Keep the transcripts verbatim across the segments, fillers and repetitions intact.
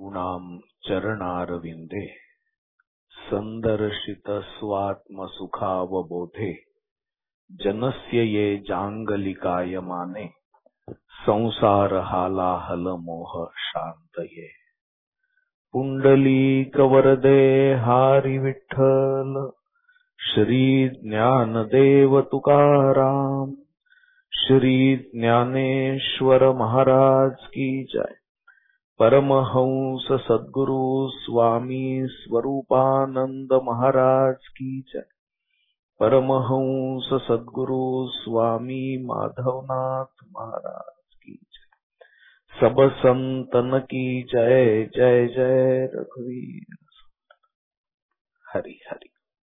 गुणाम चरणारविंदे संदर्शित स्वात्म सुखावबोधे जनस्य ये जांगलिकायमाने संसार हालाहल मोह शांतये पुंडलीक वरदे हारी विठ्ठल श्री ज्ञानदेव तुकाराम श्री ज्ञानेश्वर महाराज की जय। परमहंस सद्गुरु स्वामी स्वरूपानंद महाराज की जय। परमहंस सद्गुरु स्वामी माधवनाथ महाराज की जय। सब संतन की जय जय जय रघुवीर। हरी हरी।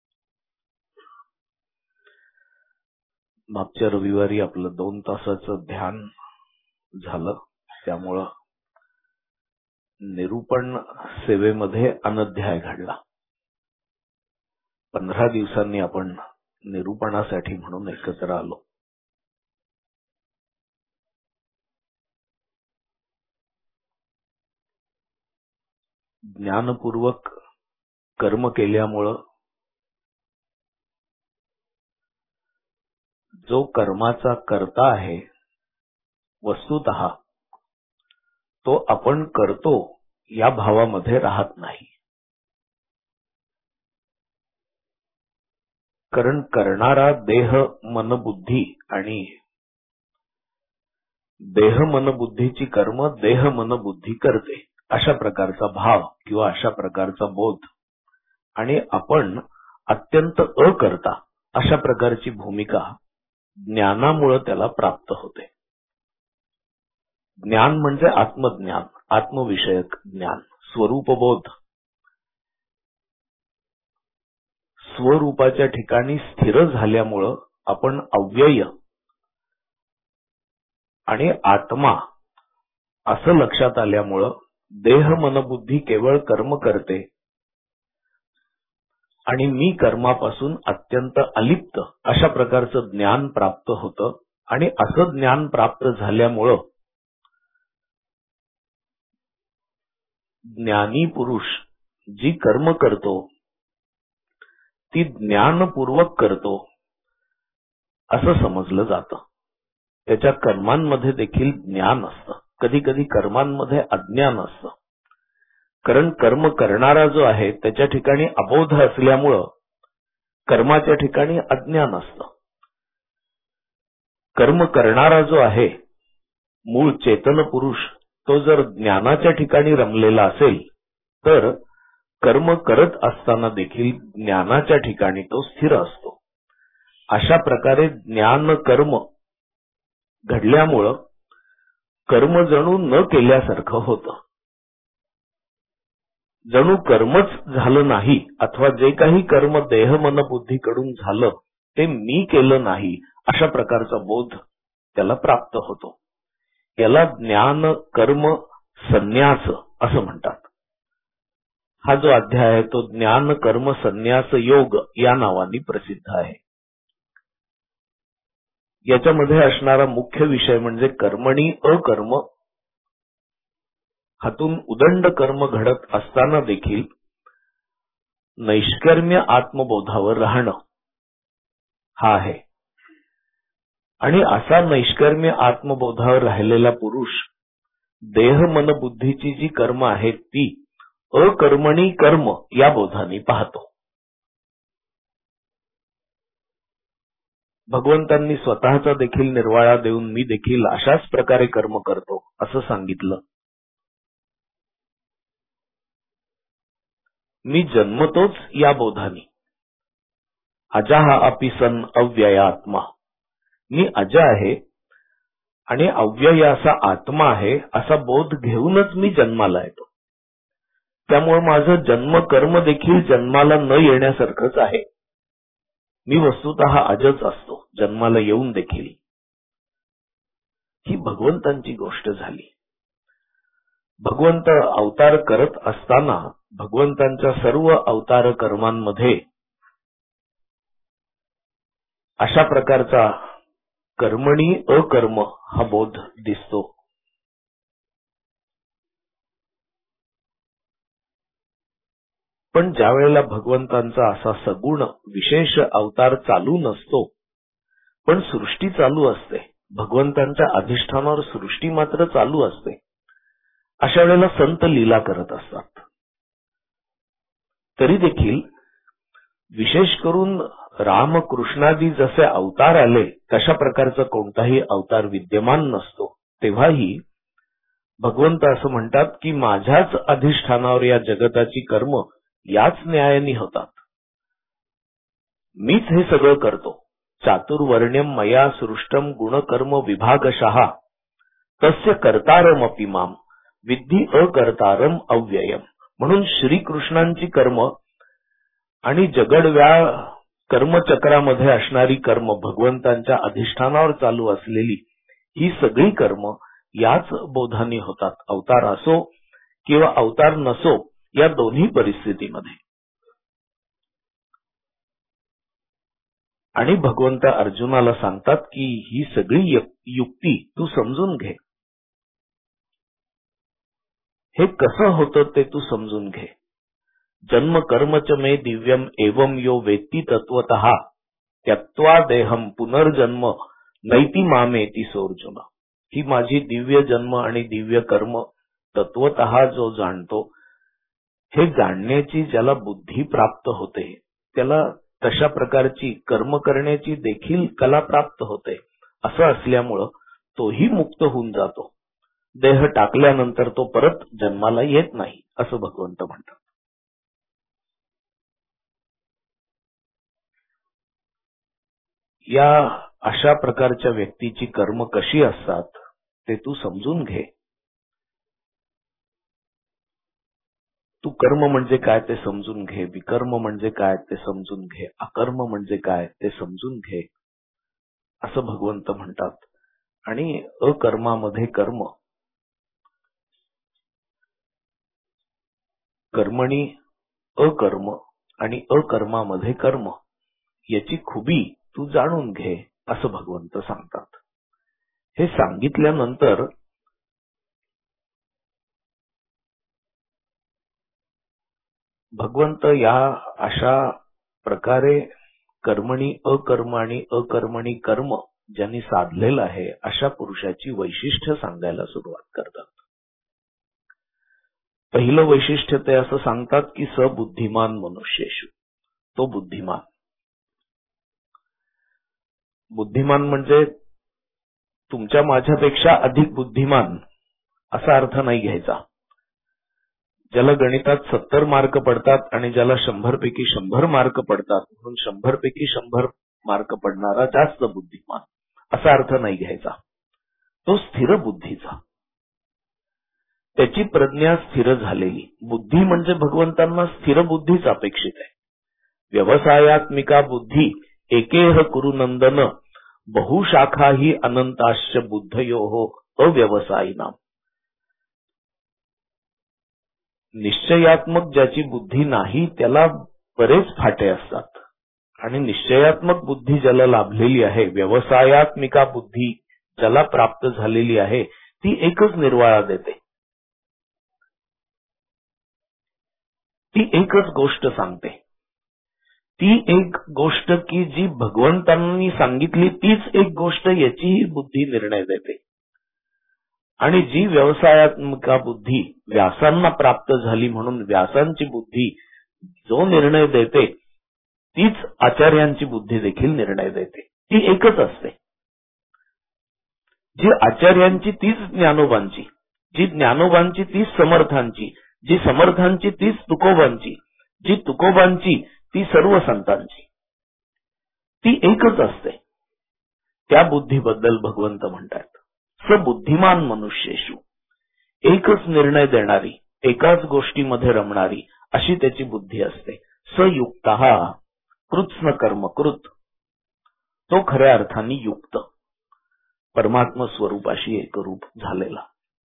मागच्या रविवारी आपलं दोन तासाचं ध्यान झालं, त्यामुळं निरूपण सेवेमध्ये अनध्याय घडला। पंधरा दिवसांनी आपण निरूपणासाठी म्हणून एकत्र आलो। ज्ञानपूर्वक कर्म केल्यामुळं जो कर्माचा कर्ता आहे वस्तुतः तो आपण करतो या भावामध्ये राहत नाही, कारण करणारा देह मन बुद्धी आणि देह मन बुद्धीची कर्म देह मन बुद्धी करते अशा प्रकारचा भाव किंवा अशा प्रकारचा बोध, आणि आपण अत्यंत अकर्ता अशा प्रकारची भूमिका ज्ञानामुळे त्याला प्राप्त होते। ज्ञान म्हणजे आत्मज्ञान, आत्मविषयक ज्ञान, स्वरूपबोध। स्वरूपाच्या ठिकाणी स्थिर झाल्यामुळं आपण अव्यय आणि आत्मा असं लक्षात आल्यामुळं देह मनबुद्धी केवळ कर्म करते आणि मी कर्मापासून अत्यंत अलिप्त अशा प्रकारचं ज्ञान प्राप्त होतं। आणि असं ज्ञान प्राप्त झाल्यामुळं ज्ञानी पुरुष जी कर्म करतो ती ज्ञानपूर्वक करतो असं समजलं जातं। त्याच्या कर्मांमध्ये देखील ज्ञान असतं, कधी कधी कर्मांमध्ये अज्ञान असतं, कारण कर्म करणारा जो आहे त्याच्या ठिकाणी अबोध असल्यामुळं कर्माच्या ठिकाणी अज्ञान असतं। कर्म करणारा जो आहे मूळ चेतन पुरुष तो जर ज्ञानाच्या ठिकाणी रमलेला असेल तर कर्म करत असताना देखील ज्ञानाच्या ठिकाणी तो स्थिर असतो। अशा प्रकारे ज्ञान कर्म घडल्यामुळं कर्म जणू न केल्यासारखं होतं, जणू कर्मच झालं नाही, अथवा जे काही कर्म देह मन बुद्धीकडून झालं ते मी केलं नाही अशा प्रकारचा बोध त्याला प्राप्त होतो। याला ज्ञान कर्म संन्यास असं म्हणतात। हा जो अध्याय आहे तो ज्ञान कर्म संन्यास योग या नावाने प्रसिद्ध आहे। याच्यामध्ये असणारा मुख्य विषय म्हणजे कर्मणी अकर्म, हातून उदंड कर्म घडत असताना देखील नैष्कर्म्य आत्मबोधावर राहणं हा आहे। आणि असा नैष्कर्म्य आत्मबोधावर राहिलेला पुरुष देह मन बुद्धीची जी कर्म आहेत ती अकर्मणी कर्म या बोधाने पाहतो। भगवंतांनी स्वतःचा देखील निर्वाळा देऊन मी देखील अशाच प्रकारे कर्म करतो असं सांगितलं। मी जन्मतोच या बोधाने, अजाह अपि सन अव्ययात्मा, मी अज आहे आणि अव्यय असा आत्मा आहे असा बोध घेऊनच मी जन्माला येतो। त्यामुळे माझं जन्म कर्म देखील जन्माला न येण्यासारखंच आहे। मी वस्तुतः अजच असतो जन्माला येऊन देखील। ही भगवंतांची गोष्ट झाली। भगवंत अवतार करत असताना भगवंतांच्या सर्व अवतार कर्मांमध्ये अशा प्रकारचा कर्मणी अकर्म हा बोध दिसतो। पण ज्या वेळेला भगवंतांचा असा सगुण विशेष अवतार चालू नसतो, पण सृष्टी चालू असते, भगवंतांच्या अधिष्ठानावर सृष्टी मात्र चालू असते, अशा वेळेला संत लीला करत असतात. तरी देखील विशेष करून रामकृष्णादी जसे अवतार आले तशा प्रकारचा कोणताही अवतार विद्यमान नसतो. तेव्हाही भगवंत असं म्हणतात की माझ्याच अधिष्ठानावर या जगताची कर्म याच न्यायाने होतात, मीच हे सगळं करतो. चातुर्वर्ण्यम मया सृष्टम गुणकर्म विभागशः तस्य कर्तारमपि माम विद्धि अकर्तारम अव्ययम. म्हणून श्रीकृष्णांची कर्म आणि जगडव्या कर्मचक्रामध्ये असणारी कर्म, भगवंतांच्या अधिष्ठानावर चालू असलेली ही सगळी कर्म याच बोधाने होतात, अवतार असो किंवा अवतार नसो, या दोन्ही परिस्थितीमध्ये. आणि भगवंत अर्जुनाला सांगतात की ही सगळी युक्ती तू समजून घे, हे कसं होतं ते तू समजून घे. जन्म कर्मच मे दिव्यम एवं यो वेत्ती तत्वतः त्यक्त्वा देहम पुनर्जन्म नैति मामेति सोर्जुन. ही माझी दिव्य जन्म आणि दिव्य कर्म तत्वतः जो जाणतो, हे जाणण्याची ज्याला बुद्धी प्राप्त होते, त्याला तशा प्रकारची कर्म करण्याची देखील कला प्राप्त होते. असं असल्यामुळं तोही मुक्त होऊन जातो. देह टाकल्यानंतर तो परत जन्माला येत नाही, असं भगवंत म्हणतात. या अशा प्रकारच्या व्यक्तीची कर्म कशी असतात ते तू समजून घे. तू कर्म म्हणजे काय ते समजून घे, विकर्म म्हणजे काय ते समजून घे, अकर्म म्हणजे काय ते समजून घे, असं भगवंत म्हणतात. आणि अकर्मामध्ये कर्म, कर्मणी अकर्म आणि अकर्मामध्ये कर्म याची खुबी तू जाणून घे, असं भगवंत सांगतात. हे सांगितल्यानंतर भगवंत या अशा प्रकारे कर्मणी अकर्म आणि अकर्मणी कर्म ज्यांनी साधलेलं आहे अशा पुरुषाची वैशिष्ट्य सांगायला सुरुवात करतात. पहिलं वैशिष्ट्य ते असं सांगतात की सबुद्धिमान मनुष्येषु. तो बुद्धिमान. बुद्धिमान म्हणजे तुमच्या माझ्यापेक्षा अधिक बुद्धिमान असा अर्थ नाही घ्यायचा. ज्याला गणितात सत्तर मार्क पडतात आणि ज्याला शंभर पैकी शंभर मार्क पडतात, म्हणून शंभर पैकी शंभर मार्क पडणारा जास्त बुद्धिमान असा अर्थ नाही घ्यायचा. तो स्थिर बुद्धीचा, त्याची प्रज्ञा स्थिर झालेली. बुद्धी म्हणजे भगवंतांना स्थिर बुद्धीच अपेक्षित आहे. व्यवसायात्मिका बुद्धी एकेह कुरुनंदन बहुशाखा ही अनंताश्च बुद्धयोः अव्यवसायिनाम. निश्चयात्मक ज्याची बुद्धी नाही त्याला बरेच फाटे असतात, आणि निश्चयात्मक बुद्धी ज्याला लाभलेली आहे, व्यवसायात्मिका बुद्धी ज्याला प्राप्त झालेली आहे, ती एकच निर्वाळा देते. ती एकच गोष्ट सांगते. ती एक गोष्ट की जी भगवंतांनी सांगितली तीच एक गोष्ट याचीही बुद्धी निर्णय देते. आणि जी व्यवसायात्मका बुद्धी व्यासांना प्राप्त झाली म्हणून व्यासांची बुद्धी जो निर्णय देते तीच आचार्यांची बुद्धी देखील निर्णय देते. ती एकच असते. जी आचार्यांची तीच ज्ञानोबांची, जी ज्ञानोबांची तीच समर्थांची, जी समर्थांची तीच तुकोबांची, जी तुकोबांची ती सर्व संतांची. ती एकच असते. त्या बुद्धीबद्दल भगवंत म्हणतात सबुद्धिमान मनुष्येषु. एकच निर्णय देणारी, एकाच गोष्टीमध्ये रमणारी अशी त्याची बुद्धी असते. सयुक्तः कृत्स्न कर्म कृत. तो खऱ्या अर्थाने युक्त, परमात्मा स्वरूपाशी एकरूप झालेला.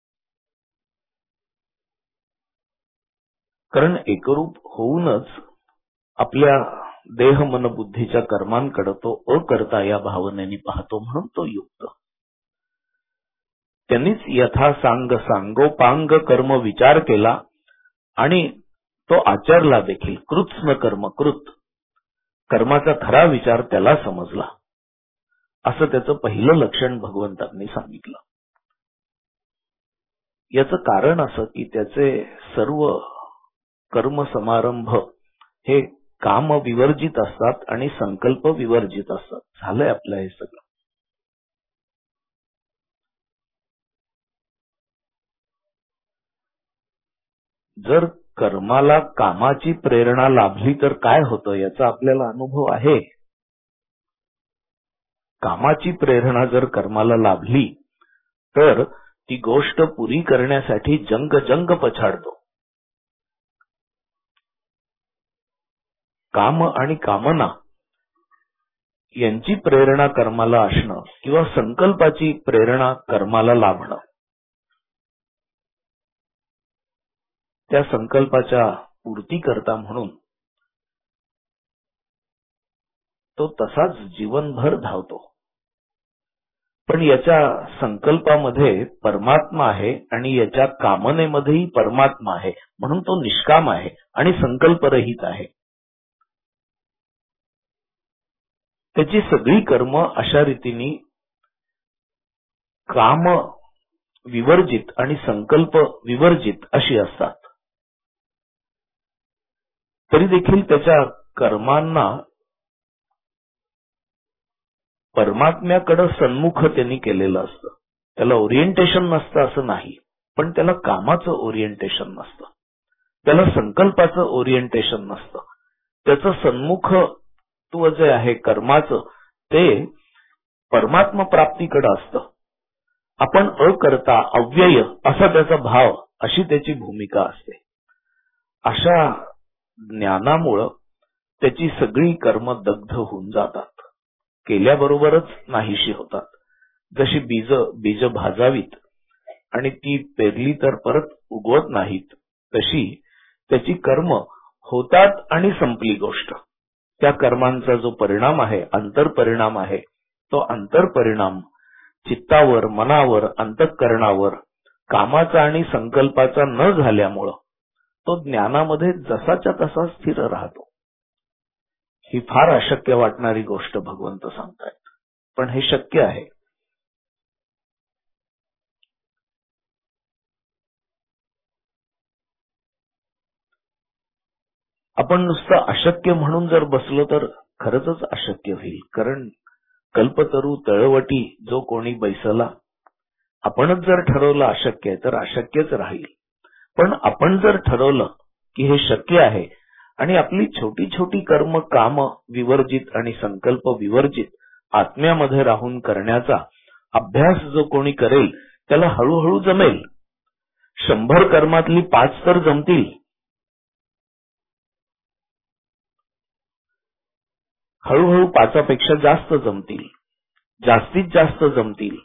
कारण एकरूप होऊनच आपल्या देह मन बुद्धीच्या कर्मांकडे तो अकर्ता या भावनेने पाहतो, म्हणून तो युक्त. त्यांनीच यथा सांग सांगोपांग कर्म विचार केला आणि तो आचरला देखील. कृत्स्न कर्म कृत, कर्माचा खरा विचार त्याला समजला. असं त्याचं पहिलं लक्षण भगवंतांनी सांगितलं. याचं कारण असं की त्याचे सर्व कर्म समारंभ हे काम विवर्जित असतात आणि संकल्प विवर्जित असतात. झालंय आपलं हे सगळं. जर कर्माला कामाची प्रेरणा लाभली तर काय होतं याचा आपल्याला अनुभव आहे. कामाची प्रेरणा जर कर्माला लाभली तर ती गोष्ट पुरी करण्यासाठी जंग जंग पछाडतो. काम आणि कामना यांची प्रेरणा कर्माला असणं किंवा संकल्पाची प्रेरणा कर्माला लाभणं, त्या संकल्पाच्या पूर्ती करता म्हणून तो तसाच जीवनभर धावतो. पण याच्या संकल्पामध्ये परमात्मा आहे आणि याच्या कामनेमध्येही परमात्मा आहे, म्हणून तो निष्काम आहे आणि संकल्परहित आहे. त्याची सगळी कर्म अशा रीतीने काम विवर्जित आणि संकल्प विवर्जित अशी असतात. तरी देखील त्याच्या कर्मांना परमात्म्याकडे सन्मुख त्यांनी केलेलं असतं. त्याला ओरिएंटेशन नसतं असं नाही, पण त्याला कामाचं ओरिएंटेशन नसतं, त्याला संकल्पाचं ओरिएंटेशन नसतं. त्याचं सन्मुखत्व जे आहे कर्माचं ते परमात्मा प्राप्तीकडे असतं. आपण अकर्ता अव्यय असा त्याचा भाव, अशी त्याची भूमिका असते. अशा ज्ञानामुळं त्याची सगळी कर्म दग्ध होऊन जातात, केल्याबरोबरच नाहीशी होतात. जशी बीज बीज भाजावीत आणि ती पेरली तर परत उगवत नाहीत, तशी त्याची कर्म होतात आणि संपली गोष्ट. त्या कर्मांचा जो परिणाम आहे, अंतरपरिणाम आहे, तो अंतरपरिणाम चित्तावर, मनावर, अंतःकरणावर कामाचा आणि संकल्पाचा न झाल्यामुळं तो ज्ञानामध्ये जसाच्या तसा स्थिर राहतो. ही फार अशक्य वाटणारी गोष्ट भगवंत सांगतायत, पण हे शक्य आहे. आपण नुसतं अशक्य म्हणून जर बसलो तर खरंच अशक्य होईल. कारण कल्पतरू तळवटी जो कोणी बैसला, आपणच जर ठरवलं अशक्य आहे तर अशक्यच राहील. पण आपण जर ठरवलं की हे शक्य आहे आणि आपली छोटी छोटी कर्म काम विवर्जित आणि संकल्प विवर्जित आत्म्यामध्ये राहून करण्याचा अभ्यास जो कोणी करेल त्याला हळूहळू जमेल. शंभर कर्मातली पाच तर जमतील, हळूहळू पाचापेक्षा जास्त जमतील, जास्तीत जास्त जमतील.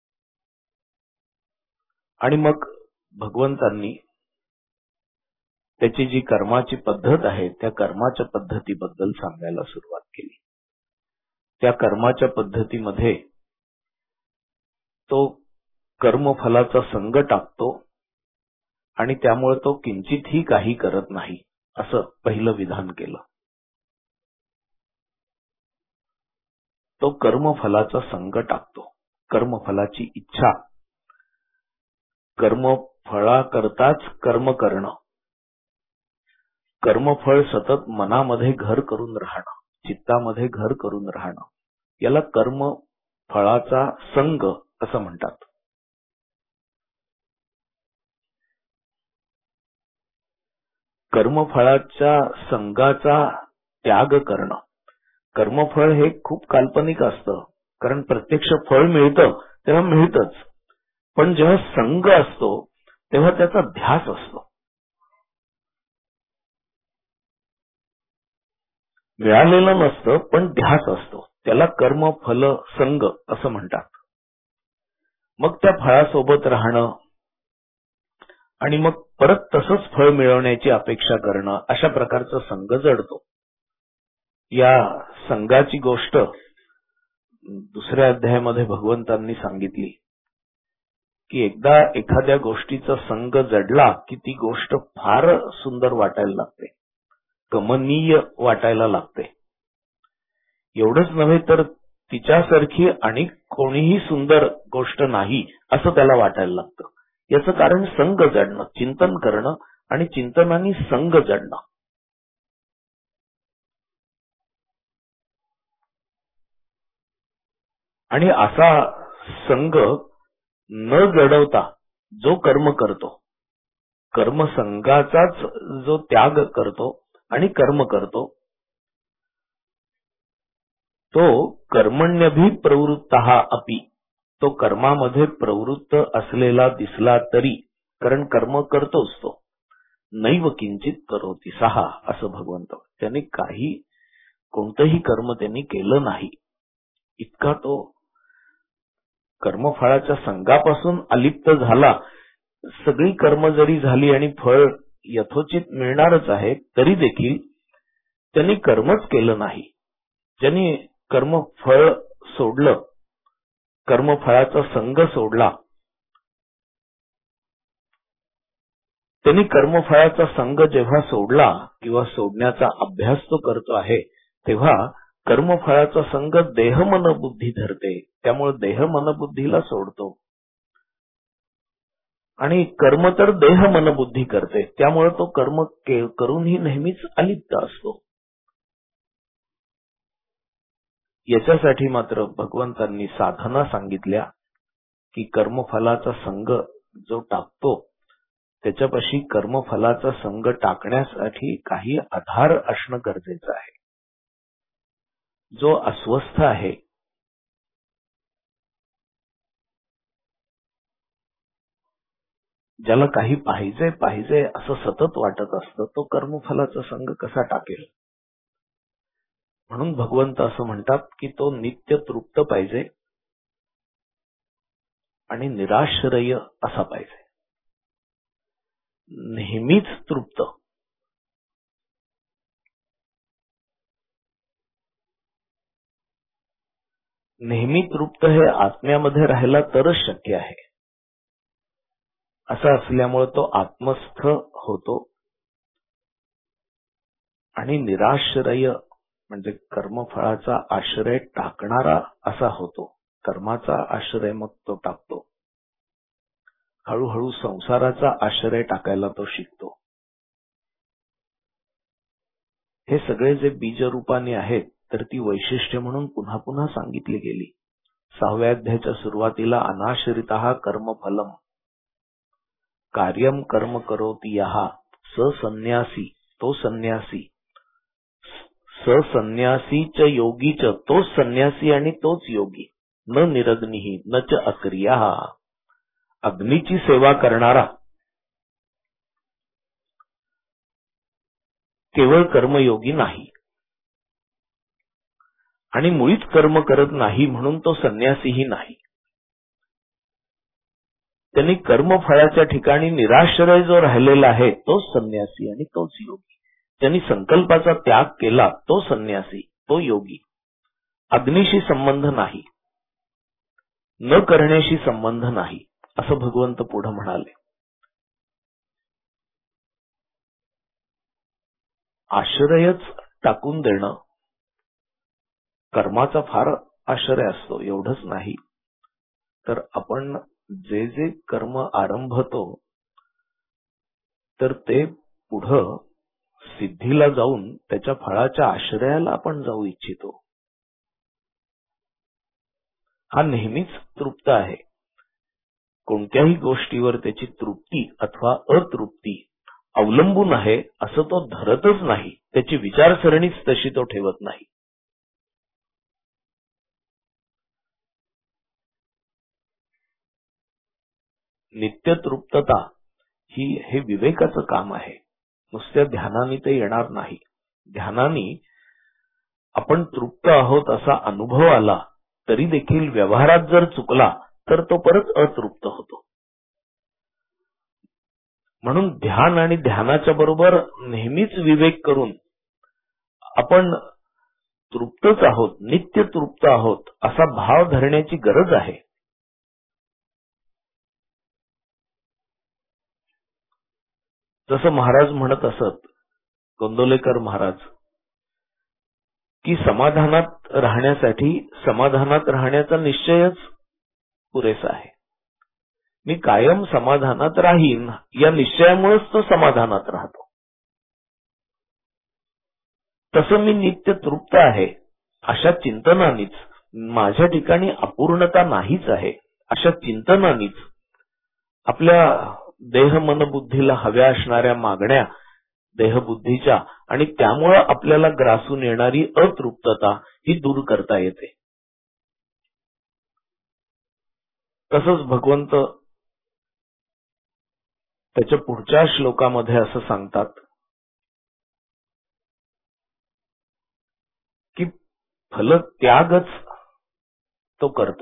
आणि मग भगवंतांनी त्याची जी कर्माची पद्धत आहे त्या कर्माच्या पद्धतीबद्दल सांगायला सुरुवात केली. त्या कर्माच्या पद्धतीमध्ये तो कर्मफलाचा संग टाकतो आणि त्यामुळे तो किंचितही काही करत नाही, असं पहिलं विधान केलं. तो कर्मफलाचा संग टाकतो, कर्मफलाची इच्छा, कर्मफळाकरताच कर्म करणं, कर्मफळ सतत मनामध्ये घर करून राहणं, चित्तामध्ये घर करून राहणं, याला कर्म फळाचा संग असं म्हणतात. कर्मफळाच्या संगाचा त्याग करणं. कर्मफळ हे खूप काल्पनिक असतं, कारण प्रत्यक्ष फळ मिळतं तेव्हा मिळतच, पण जेव्हा संग असतो तेव्हा त्याचा ध्यास असतो. मिळालेलं नसतं पण ध्यास असतो, त्याला कर्म फल संग असं म्हणतात. मग त्या फळासोबत राहणं आणि मग परत तसंच फळ मिळवण्याची अपेक्षा करणं, अशा प्रकारचा संग जडतो. या संघाची गोष्ट दुसऱ्या अध्यायामध्ये भगवंतांनी सांगितली की एकदा एखाद्या गोष्टीचा संग जडला की ती गोष्ट फार सुंदर वाटायला लागते, कमनीय वाटायला लागते. एवढंच नव्हे तर तिच्यासारखी आणि कोणीही सुंदर गोष्ट नाही असं त्याला वाटायला लागतं. याचं कारण संग जडणं, चिंतन करणं आणि चिंतनाने संग जडणं. आणि असा संग न जडवता जो कर्म करतो, कर्मसंगाचाच जो त्याग करतो आणि कर्म करतो, तो कर्मण्यभी प्रवृत्तः अपि, तो कर्मामध्ये प्रवृत्त असलेला दिसला तरी, कारण कर्म करतोच तो, नैव किंचित करोति सहा, असं भगवंत. त्यांनी काही कोणतंही कर्म त्यांनी केलं नाही, इतका तो कर्मफळाच्या संघापासून अलिप्त झाला. सगळी कर्म जरी झाली आणि फळ यथोचित मिळणारच आहे तरी देखील त्यांनी कर्मच केलं नाही. ज्यांनी कर्मफळ सोडलं, कर्मफळाचा संघ सोडला, त्यांनी कर्मफळाचा संघ जेव्हा सोडला किंवा सोडण्याचा अभ्यास तो करतो आहे, तेव्हा कर्मफळाचा संघ देह मन बुद्धी धरते. त्यामुळे देह मन बुद्धीला सोडतो आणि कर्म तर देह मन बुद्धी करते. त्यामुळे तो कर्म करूनही नेहमीच अलिप्त असतो. याच्यासाठी मात्र भगवंतांनी साधना सांगितल्या की कर्मफलाचा संघ जो टाकतो त्याच्यापाशी कर्मफलाचा संघ टाकण्यासाठी काही आधार असणं गरजेचं आहे. जो अस्वस्थ आहे, ज्याला काही पाहिजे पाहिजे असं सतत वाटत असतं, तो कर्मफलाचा संघ कसा टाकेल? म्हणून भगवंत असं म्हणतात की तो नित्य तृप्त पाहिजे आणि निराश्रय असा पाहिजे. नेहमीच तृप्त, नेहमी तृप्त हे आत्म्यामध्ये राहायला तरच शक्य आहे. असं असल्यामुळे तो आत्मस्थ होतो आणि निराश्रय म्हणजे कर्मफळाचा आश्रय टाकणारा असा होतो. कर्माचा आश्रय मग तो टाकतो, हळूहळू संसाराचा आश्रय टाकायला तो शिकतो. हे सगळे जे बीज रूपाने आहेत तर ती वैशिष्ट्य म्हणून पुन्हा पुन्हा सांगितली गेली. सहाव्या अध्यायाच्या सुरुवातीला अनाश्रितः कर्मफलम कार्यम कर्म करोति यः स संन्यासी, तो संन्यासी, स संन्यासी च योगी च, तोच संन्यासी आणि तोच योगी, न निरग्निही न च अक्रिया, अग्नीची सेवा करणारा केवळ कर्मयोगी नाही आणि मुळीच कर्म करत नाही म्हणून तो संन्यासीही नाही. त्यांनी कर्मफळाच्या ठिकाणी निराश्रय जो राहिलेला आहे तोच संन्यासी आणि तोच योगी. त्यांनी संकल्पाचा त्याग केला तो संन्यासी, तो योगी. अग्नीशी संबंध नाही, न करण्याशी संबंध नाही, असं भगवंत पुढे म्हणाले. आश्रयच टाकून देणं, कर्माचा फार आश्रय असतो. एवढंच नाही तर आपण जे जे कर्म आरंभतो तर ते पुढं सिद्धीला जाऊन त्याच्या फळाच्या आश्रयाला आपण जाऊ इच्छितो. हा नेहमीच तृप्त आहे. कोणत्याही गोष्टीवर त्याची तृप्ती अथवा अतृप्ती अवलंबून आहे असं तो धरतच नाही. त्याची विचारसरणीच तशी तो ठेवत नाही. नित्य तृप्तता ही हे विवेकाचं काम आहे. नुसत्या ध्यानाने ते येणार नाही. ध्यानाने आपण तृप्त आहोत असा अनुभव आला तरी देखील व्यवहारात जर चुकला तर तो परत अतृप्त होतो. म्हणून ध्यान आणि ध्यानाच्या बरोबर नेहमीच विवेक करून आपण तृप्तच आहोत, नित्य तृप्त आहोत असा भाव धरण्याची गरज आहे. जसं महाराज म्हणत असत, गोंदवलेकर महाराज, की समाधानात राहण्यासाठी समाधानात राहण्याचा निश्चयच पुरेसा आहे. मी कायम समाधानात राहीन या निश्चयामुळेच तो समाधानात राहतो. तसं मी नित्य तृप्त आहे अशा चिंतनानीच, माझ्या ठिकाणी अपूर्णता नाहीच आहे अशा चिंतनानीच आपल्या देह मन बुद्धीला हव्या असणाऱ्या मागण्या देहबुद्धीच्या आणि त्यामुळे आपल्याला ग्रासून येणारी अतृप्तता ही दूर करता येते. तसंच भगवंत त्याच्या पुढच्या श्लोकामध्ये असं सांगतात की फल त्यागच तो करतो.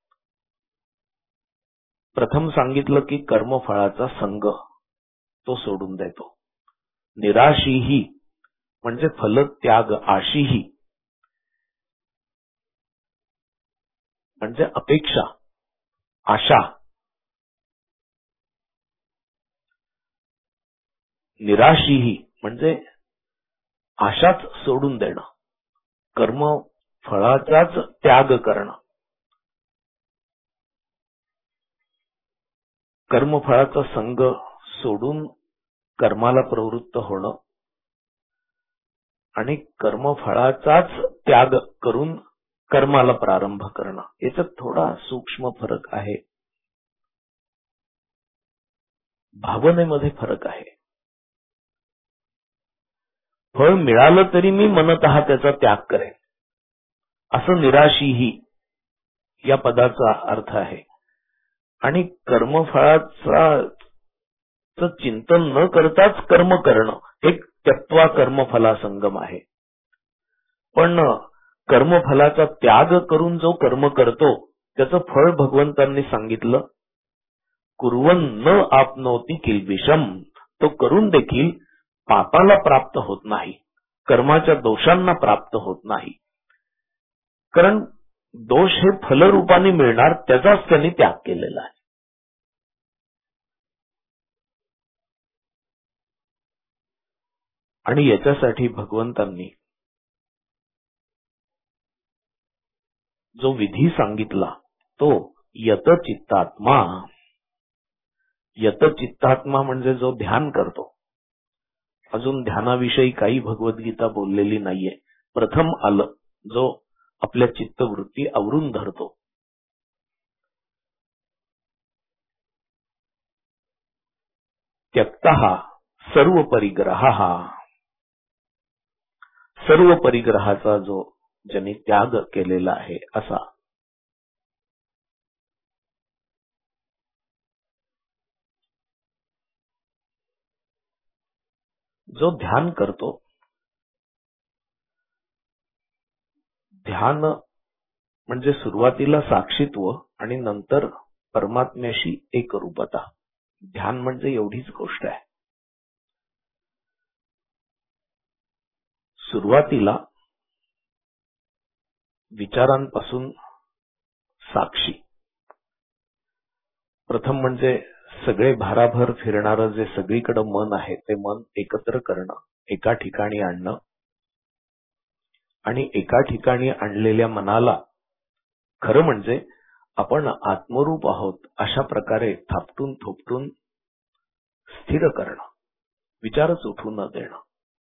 प्रथम सांगितलं की कर्मफळाचा संग तो सोडून देतो. निराशीही म्हणजे फल त्याग, आशीही म्हणजे अपेक्षा, आशा. निराशीही म्हणजे आशाच सोडून देणं, कर्म फळाचाच त्याग करणं. कर्मफळाचा संग सोडून कर्माला प्रवृत्त होणं आणि कर्मफळाचाच त्याग करून कर्माला प्रारंभ करणं, याच्यात थोडा सूक्ष्म फरक आहे. भावनेमध्ये फरक आहे. फळ मिळालं तरी मी मनतः त्याचा त्याग करेन असं निराशीही या पदाचा अर्थ आहे. आणि कर्मफळाचा चिंतन न करताच कर्म करणं एक त्यक्त्वा कर्मफला संगम आहे. पण कर्मफलाचा त्याग करून जो कर्म करतो त्याचं फळ भगवंतांनी सांगितलं, कुर्वन् न आपनोति किल्बिषम. तो करून देखील पापाला प्राप्त होत नाही, कर्माच्या दोषांना प्राप्त होत नाही. कारण दोष हे फलरूपाने मिळणार त्याचाच त्यांनी त्याग केलेला आहे. आणि याच्यासाठी भगवंतांनी जो विधी सांगितला तो यत चित्तात्मा. यत चित्तात्मा म्हणजे जो ध्यान करतो. अजून ध्यानाविषयी काही भगवद्गीता बोललेली नाहीये. प्रथम आलं जो आपल्या चित्तवृत्ती आवरून धरतो. त्यक्तः सर्व परिग्रहः. सर्व परिग्रहाचा जो ज्यांनी त्याग केलेला आहे असा. जो ध्यान करतो, ध्यान म्हणजे सुरुवातीला साक्षीत्व आणि नंतर परमात्म्याशी एकरूपता. ध्यान म्हणजे एवढीच गोष्ट आहे. सुरुवातीला विचारांपासून साक्षी. प्रथम म्हणजे सगळे भाराभर फिरणारं जे सगळीकडे मन आहे ते मन एकत्र करणं, एका ठिकाणी आणणं आणि एका ठिकाणी आणलेल्या मनाला खरं म्हणजे आपण आत्मरूप आहोत अशा प्रकारे थापटून थोपटून स्थिर करणं, विचारच उठू न देणं.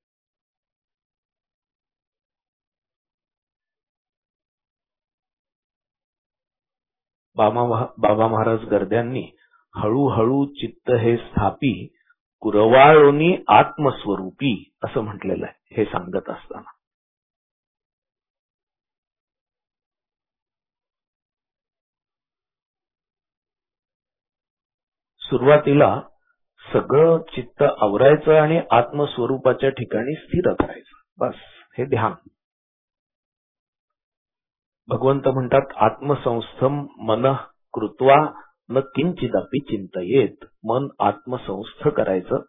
बाबा महाराज गर्द्यांनी हळूहळू चित्त हे स्थापी कुरवाळोनी आत्मस्वरूपी असं म्हटलेलं आहे हे सांगत असताना. सुरुवातीला सगळं चित्त आवरायचं आणि आत्मस्वरूपाच्या ठिकाणी स्थिर करायचं, बस हे ध्यान. भगवंत म्हणतात आत्मसंस्थम मनः कृत्वा न किंचिदपि चिंतयेत. मन आत्मसंस्थ करायचं.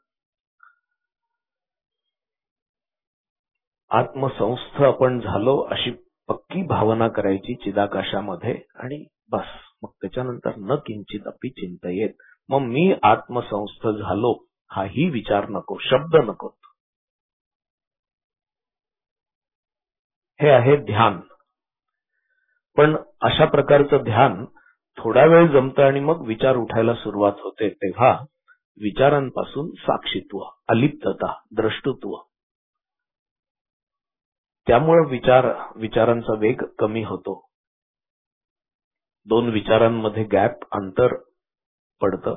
आत्मसंस्थ आपण झालो अशी पक्की भावना करायची चिदाकाशामध्ये आणि बस मग त्याच्यानंतर न किंचिदपि चिंतयेत. मग मी आत्मसंस्थ झालो हाही विचार नको, शब्द नको. हे आहे ध्यान. पण अशा प्रकारचं ध्यान थोडा वेळ जमतं आणि मग विचार उठायला सुरुवात होते. तेव्हा विचारांपासून साक्षीत्व, अलिप्तता, द्रष्टृत्व, त्यामुळे विचार विचारांचा वेग कमी होतो. दोन विचारांमध्ये गॅप, अंतर पडतं.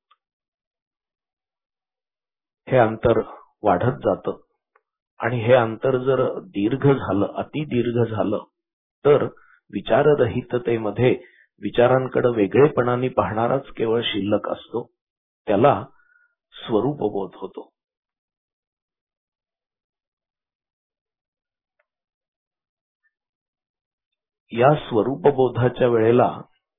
हे अंतर वाढत जातं आणि हे अंतर जर दीर्घ झालं, अति दीर्घ झालं, तर विचाररहिततेमध्ये विचारांकडे वेगळेपणाने पाहणाराच केवळ शिल्लक असतो. त्याला स्वरूपबोध होतो. या स्वरूपबोधाच्या वेळेला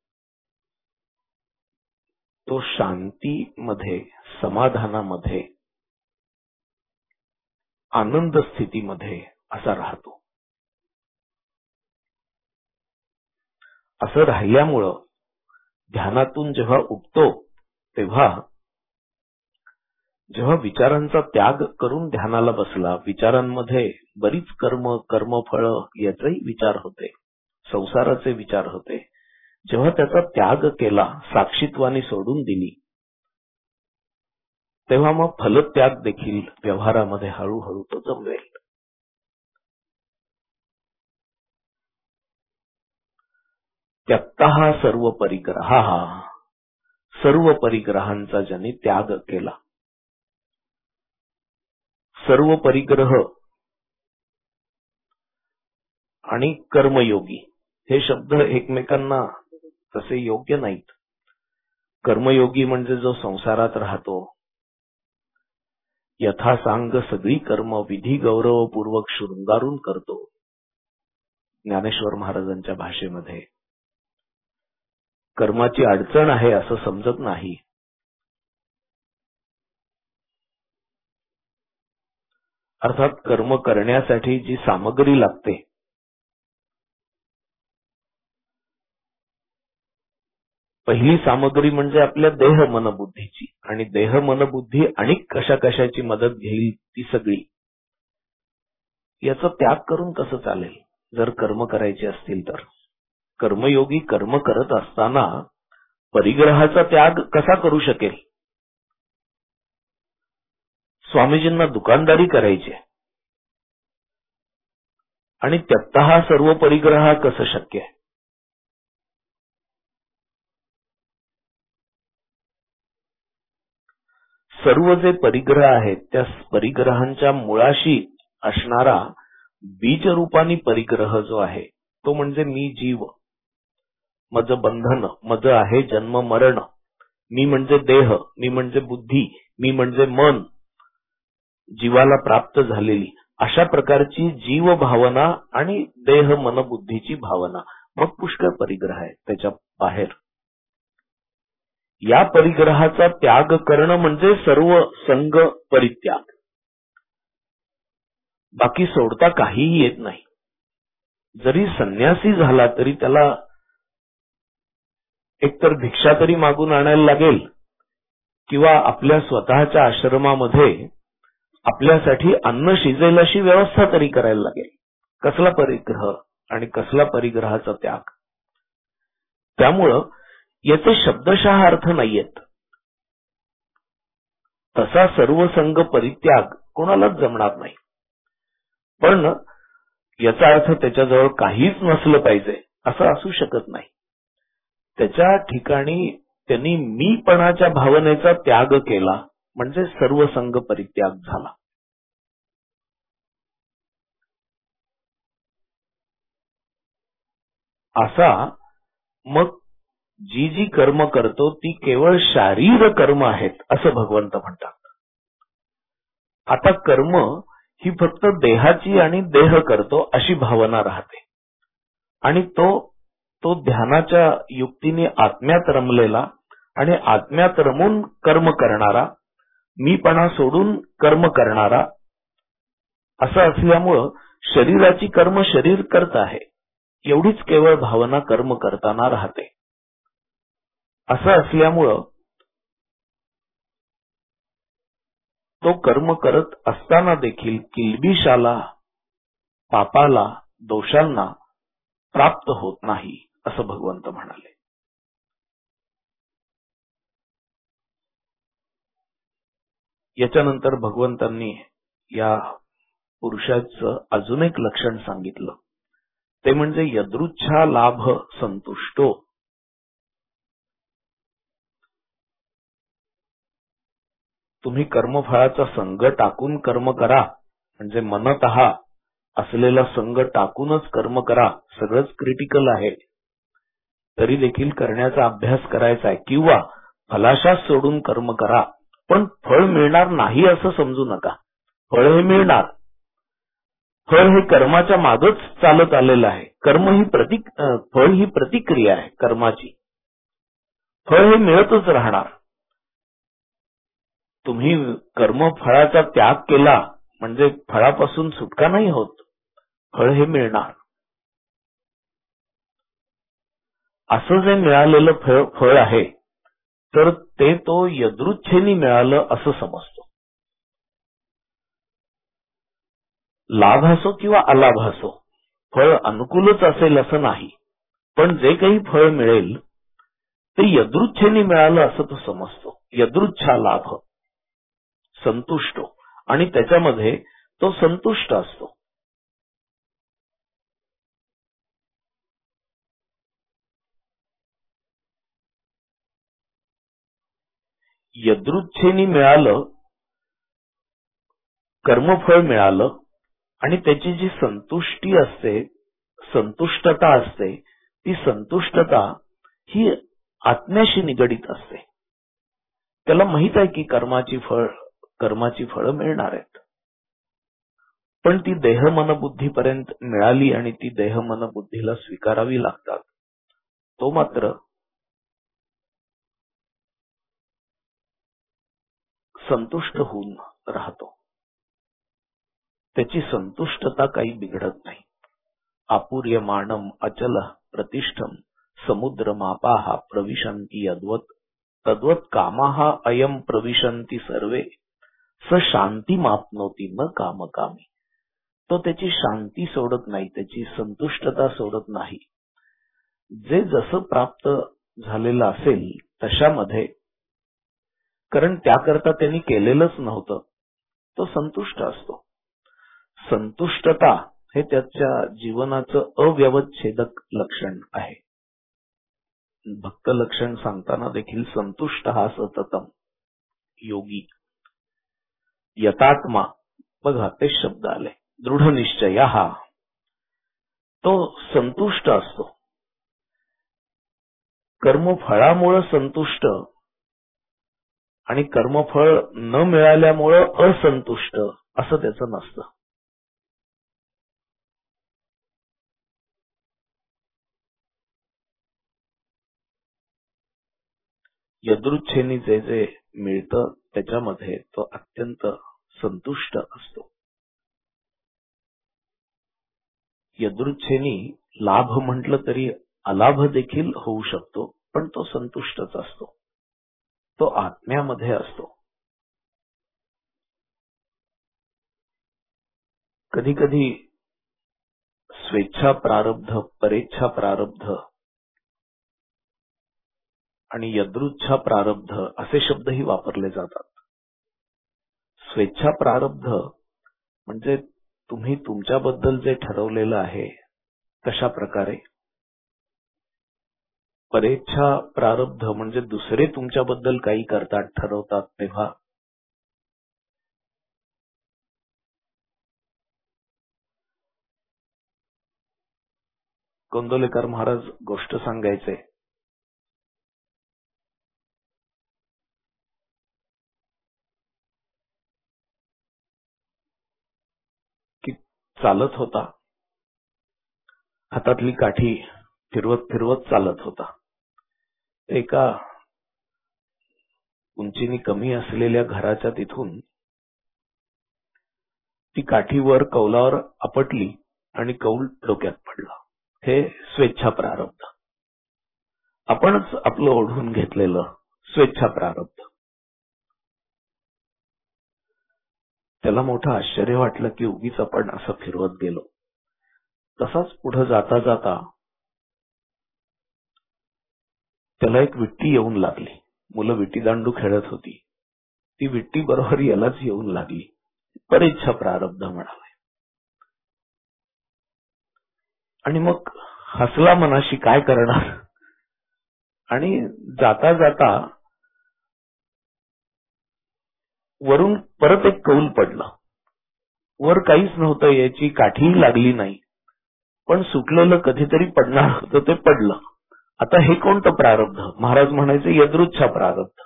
तो शांतीमध्ये, समाधानामध्ये, आनंद स्थितीमध्ये असा राहतो. असं राहिल्यामुळं ध्यानातून जेव्हा उठतो तेव्हा जेव्हा विचारांचा त्याग करून ध्यानाला बसला, विचारांमध्ये बरीच कर्म, कर्मफळ याचाही विचार होते, संसाराचे विचार होते. जेव्हा त्याचा त्याग केला, साक्षीत्वाने सोडून दिली, तेव्हा मग फलत्याग देखील व्यवहारामध्ये हळूहळू तो जमवेल. त्यक्तः सर्व परिग्रहाः, सर्व परिग्रहांचा ज्याने त्याग केला. सर्व परिग्रह आणि कर्मयोगी हे शब्द एकमेकांना तसे योग्य नाहीत. कर्मयोगी म्हणजे जो संसारात राहतो, यथासांग सगळी कर्म विधी गौरवपूर्वक शृंगारून करतो. ज्ञानेश्वर महाराजांच्या भाषेमध्ये कर्माची अडचण आहे असं समजत नाही. अर्थात कर्म करण्यासाठी जी सामग्री लागते, पहिली सामग्री म्हणजे आपल्या देह मनबुद्धीची, आणि देह मनबुद्धी आणि कशा कशाची मदत घेईल ती सगळी. याचा त्याग करून कसं चालेल जर कर्म करायचे असतील तर? कर्मयोगी कर्म करत असताना परिग्रहाचा त्याग कसा करू शकेल? स्वामीजींना दुकानदारी करायची आणि त्यक्तः सर्व परिग्रह कसं शक्य आहे? सर्व जे परिग्रह आहेत त्या परिग्रहांच्या मुळाशी असणारा बीज रूपानी परिग्रह जो आहे तो म्हणजे मी जीव, मज बंधन, मज आहे जन्म मरण, मी म्हणजे देह, मी म्हणजे बुद्धी, मी म्हणजे मन, जीवाला प्राप्त झालेली अशा प्रकारची जीव भावना आणि देह मन बुद्धीची भावना. मग पुष्कळ परिग्रह आहे त्याच्या बाहेर. या परिग्रहाचा त्याग करणं म्हणजे सर्व संग परित्याग. बाकी सोडता काहीही येत नाही. जरी संन्यासी झाला तरी त्याला एकतर भिक्षा तरी मागून आणायला लागेल किंवा आपल्या स्वतःच्या आश्रमामध्ये आपल्यासाठी अन्न शिजेल अशी व्यवस्था तरी करायला लागेल. कसला परिग्रह आणि कसला परिग्रहाचा त्याग? त्यामुळं याचे शब्दशः अर्थ नाहीयेत. तसा सर्व संग परित्याग कोणालाच जमणार नाही. पण याचा अर्थ त्याच्याजवळ काहीच नसलं पाहिजे असं असू शकत नाही. त्याच्या ठिकाणी त्यांनी मीपणाच्या भावनेचा त्याग केला म्हणजे सर्व संग परित्याग झाला. असा मग जी जी कर्म करतो ती केवळ शारीर कर्म आहेत असं भगवंत म्हणतात. आता कर्म ही फक्त देहाची आणि देह करतो अशी भावना राहते आणि तो तो ध्यानाच्या युक्तीने आत्म्यात रमलेला आणि आत्म्यात रमून कर्म करणारा, मीपणा सोडून कर्म करणारा असं असल्यामुळं शरीराची कर्म शरीर करत आहे एवढीच केवळ भावना कर्म करताना राहते. असं असल्यामुळं तो कर्म करत असताना देखील किलबिशाला, पापाला, दोषांना प्राप्त होत नाही असं भगवंत म्हणाले. याच्यानंतर भगवंतांनी या पुरुषाचं अजून एक लक्षण सांगितलं, ते म्हणजे यदृच्छा लाभ संतुष्टो. तुम्ही कर्मफळाचा संग टाकून कर्म करा, म्हणजे मनतः असलेला संग टाकूनच कर्म करा, सगळंच क्रिटिकल आहे, तरी देखील करण्याचा अभ्यास करायचा आहे, किंवा फलाशास सोडून कर्म करा, पण फळ मिळणार नाही असं समजू नका. फळ हे मिळणार. फळ हे कर्माच्या मागच चालत आलेलं आहे. कर्म ही प्रति फळ ही प्रतिक्रिया आहे कर्माची. फळ हे मिळतच राहणार. तुम्ही कर्मफळाचा त्याग केला म्हणजे फळापासून सुटका नाही होत. फळ हे मिळणार. असं जे मिळालेलं फळ फळ आहे तर ते तो यदृच्छेने मिळालं असं समजतो. लाभ असो किंवा अलाभ असो, फळ अनुकूलच असेल असं नाही, पण जे काही फळ मिळेल ते यदृच्छेने मिळालं असं तो समजतो. यदृच्छा लाभ, संतुष्ट, आणि त्याच्यामध्ये तो संतुष्ट असतो. यदृच्छेने मिळालं, कर्मफळ मिळालं, आणि त्याची जी संतुष्टी असते, संतुष्टता असते, ती संतुष्टता ही आत्म्याशी निगडीत असते. त्याला माहित आहे की कर्माची फळ कर्माची फळं मिळणार आहेत, पण ती देह मन बुद्धीपर्यंत मिळाली आणि ती देह मन बुद्धीला स्वीकारावी लागतात. तो मात्र संतुष्ट होऊन राहतो. त्याची संतुष्टता काही बिघडत नाही. आपूर्यमाणम अचल प्रतिष्ठम समुद्र मापाहा प्रविशन्ति यद्वत तद्वत कामाः अयम प्रविशन्ति सर्वे स शांती मापनोती न कामकामी. तो त्याची शांती सोडत नाही, त्याची संतुष्टता सोडत नाही. जे जसं प्राप्त झालेलं असेल तशामध्ये, कारण त्याकरता त्यांनी केलेलंच नव्हतं, तो संतुष्ट असतो. संतुष्टता हे त्याच्या जीवनाचं अव्यवच्छेदक लक्षण आहे. भक्त लक्षण सांगताना देखील संतुष्ट हा सततम योगी यतात्मा, बघा ते शब्द आले. दृढ निश्चय हा, तो संतुष्ट असतो. कर्मफळामुळे संतुष्ट आणि कर्मफळ न मिळाल्यामुळे असंतुष्ट असं त्याचं नसतं. यदृच्छेने जे जे मिळतं त्याच्यामध्ये तो अत्यंत संतुष्ट असतो. यदृच्छेने लाभ म्हटलं तरी अलाभ देखील होऊ शकतो, पण तो संतुष्टच असतो. तो आत्म्यामध्ये असतो. कधी कधी स्वेच्छा प्रारब्ध, परेच्छा प्रारब्ध आणि यदृच्छा प्रारब्ध असे शब्दही वापरले जातात. स्वेच्छा प्रारब्ध म्हणजे तुम्ही तुमच्याबद्दल जे ठरवलेलं आहे तशा प्रकारे. परेच्छा प्रारब्ध म्हणजे दुसरे तुमच्याबद्दल काही करतात, ठरवतात तेव्हा. गोंदवलेकर महाराज गोष्ट सांगायचे की चालत होता, हातातली काठी फिरवत फिरवत चालत होता. एका उंचीने कमी असलेल्या घराच्या तिथून ती काठी वर कौलावर आपटली आणि कौल डोक्यात पडला. हे स्वेच्छा प्रारब्ध. आपणच आपलं ओढून घेतलेलं स्वेच्छा प्रारब्ध. त्याला मोठं आश्चर्य वाटलं की उगीच आपण असं फिरवत गेलो. तसाच पुढे जाता जाता त्याला एक विट्टी येऊन लागली. मुलं विट्टी दांडू खेळत होती. ती विट्टी बरोबर यालाच येऊन लागली. परीक्षा प्रारब्ध म्हणाले. आणि मग हसला मनाशी, काय करणार. आणि जाता जाता वरून परत एक कौल पडलं. वर काहीच नव्हतं, याची काठीही लागली नाही, पण सुटलेलं कधीतरी पडणार होतं ते पडलं. आता हे कोणतं प्रारब्ध. महाराज म्हणायचे यदृच्छा प्रारब्ध.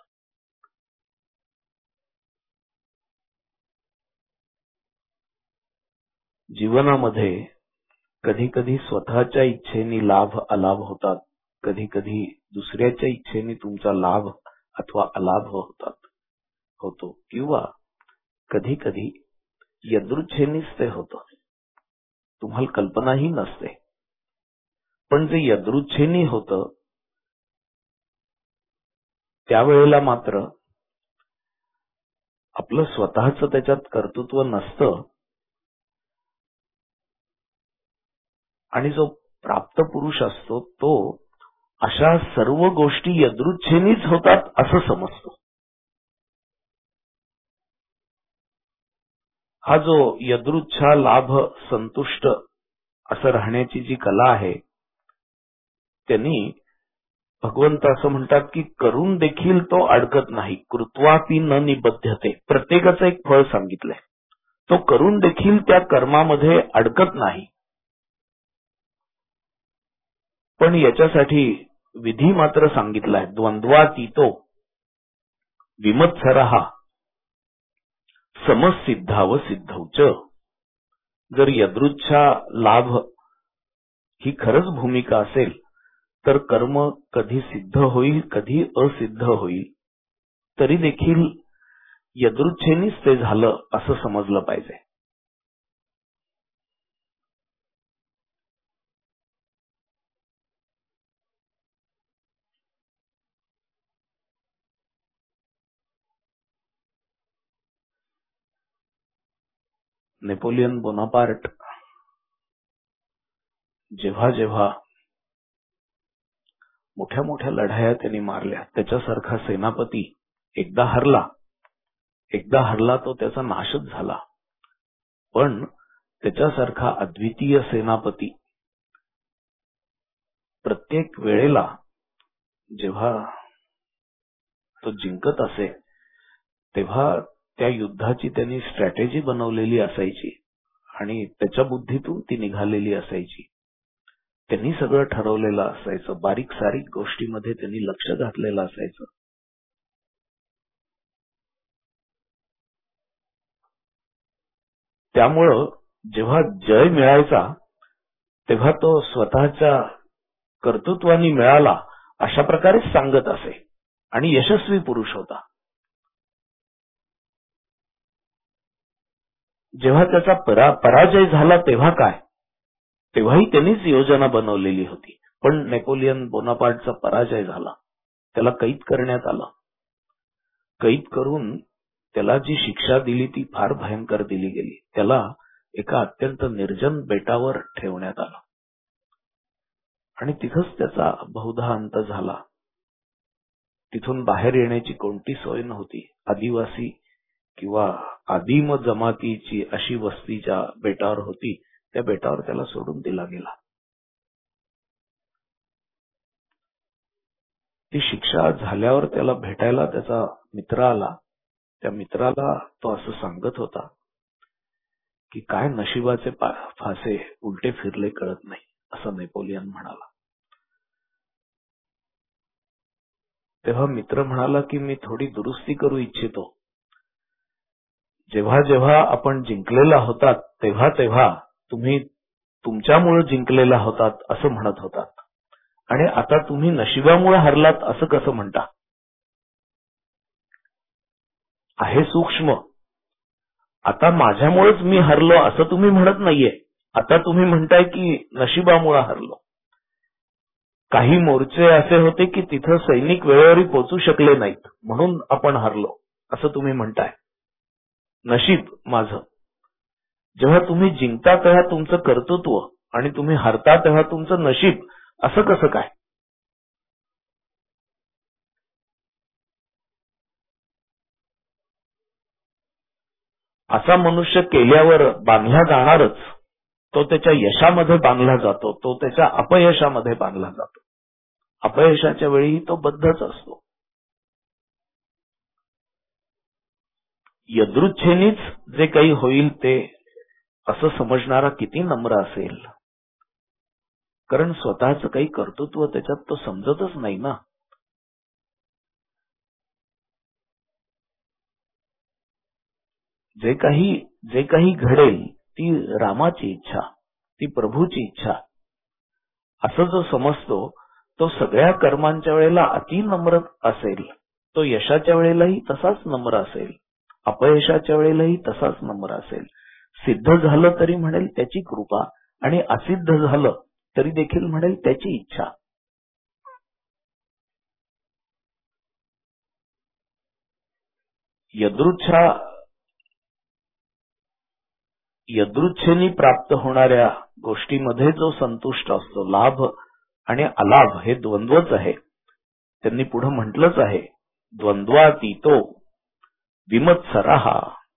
जीवनामध्ये कधी कधी स्वतःच्या इच्छेने लाभ अलाभ होतात, कधी कधी दुसऱ्याच्या इच्छेने तुमचा लाभ अथवा अलाभ होतात होतो किंवा कधी कधी यदृच्छेनेच ते होतं, तुम्हाला कल्पनाही नसते. पण जे यदृच्छेने होतं त्यावेळेला मात्र आपलं स्वतःच त्याच्यात कर्तृत्व नसतं. आणि जो प्राप्त पुरुष असतो तो अशा सर्व गोष्टी यदृच्छेनेच होतात असं समजतो. हा जो यदृच्छा लाभ संतुष्ट असं राहण्याची जी कला आहे, त्यांनी भगवंत असं म्हणतात की करून देखील तो अडकत नाही. कृत्वापि न निबध्यते. प्रत्येकाचं एक फळ सांगितलंय. तो करून देखील त्या कर्मामध्ये अडकत नाही. पण याच्यासाठी विधी मात्र सांगितलाय. द्वंद्वातीतो विमत्सरहा समसिद्धाव सिद्धौच. जर यदृच्छा लाभ ही खरंच भूमिका असेल तर कर्म कधी सिद्ध होईल कधी असिद्ध होईल, तरी देखील यदृच्छेनेच ते झालं असं समजलं पाहिजे. नेपोलियन बोनापार्ट जेव्हा जेव्हा मोठ्या मोठ्या लढाया त्यांनी मारल्या, त्याच्यासारखा सेनापती एकदा हरला. एकदा हरला तो त्याचा नाशच झाला. पण त्याच्यासारखा अद्वितीय सेनापती प्रत्येक वेळेला जेव्हा तो जिंकत असे तेव्हा त्या युद्धाची त्यांनी स्ट्रॅटेजी बनवलेली असायची आणि त्याच्या बुद्धीतून ती निघालेली असायची. त्यांनी सगळं ठरवलेलं असायचं. बारीक सारीक गोष्टीमध्ये त्यांनी लक्ष घातलेलं असायचं. त्यामुळं जेव्हा जय मिळायचा तेव्हा तो स्वतःच्या कर्तृत्वाने मिळाला अशा प्रकारेच सांगत असे आणि यशस्वी पुरुष होता. जेव्हा त्याचा परा पराजय झाला तेव्हा काय, तेव्हाही त्यांनीच योजना बनवलेली होती. पण नेपोलियन बोनापार्टचा पराजय झाला. त्याला कैद करण्यात आलं. कैद करून त्याला जी शिक्षा दिली ती फार भयंकर दिली गेली. त्याला एका अत्यंत निर्जन बेटावर ठेवण्यात आलं आणि तिथंच त्याचा बहुधा अंत झाला. तिथून बाहेर येण्याची कोणती सोय नव्हती. आदिवासी किंवा आदिम जमातीची अशी वस्ती ज्या बेटावर होती त्या बेटावर त्याला सोडून दिला गेला. ती शिक्षा झाल्यावर त्याला भेटायला त्याचा मित्र आला. त्या मित्राला तो असं सांगत होता की काय नशिबाचे फासे उलटे फिरले कळत नाही, असं नेपोलियन म्हणाला. तेव्हा मित्र म्हणाला की मी थोडी दुरुस्ती करू इच्छितो. जेव्हा जेव्हा आपण जिंकलेला होतात तेव्हा तेव्हा तुम्ही तुमच्यामुळे जिंकलेला होतात असं म्हणत होतात आणि आता तुम्ही नशिबामुळे हरलात असं कसं म्हणता. आहे सूक्ष्म. आता माझ्यामुळेच मी हरलो असं तुम्ही म्हणत नाहीये. आता तुम्ही म्हणताय की नशिबामुळे हरलो. काही मोर्चे असे होते की तिथं सैनिक वेळेवर पोहोचू शकले नाहीत म्हणून आपण हरलो असं तुम्ही म्हणताय. नशीब माझं. जेव्हा तुम्ही जिंकता तेव्हा तुमचं कर्तृत्व आणि तुम्ही हरता तेव्हा तुमचं नशीब, असं कसं काय? असा मनुष्य केल्यावर बांधला जाणारच. तो त्याच्या यशामध्ये बांधला जातो, तो त्याच्या अपयशामध्ये बांधला जातो. अपयशाच्या वेळी तो बद्धच असतो. यदृच्छेनेच जे काही होईल ते असं समजणारा किती नम्र असेल, कारण स्वतःच काही कर्तृत्व त्याच्यात तो समजतच नाही ना. जे काही जे काही घडेल ती रामाची इच्छा, ती प्रभूची इच्छा, असं जो समजतो तो सगळ्या कर्मांच्या वेळेला अति नम्र असेल. तो यशाच्या वेळेलाही तसाच नम्र असेल, अपयशाच्या वेळेलाही तसाच नम्र असेल. सिद्ध झालं तरी म्हणेल त्याची कृपा, आणि असिद्ध झालं तरी देखील म्हणेल त्याची इच्छा. यदृच्छा यदृच्छेने प्राप्त होणाऱ्या गोष्टीमध्ये जो संतुष्ट असतो, लाभ आणि अलाभ हे द्वंद्वच आहे. त्यांनी पुढे म्हटलंच आहे, द्वंद्वातीतो विमत्सरः.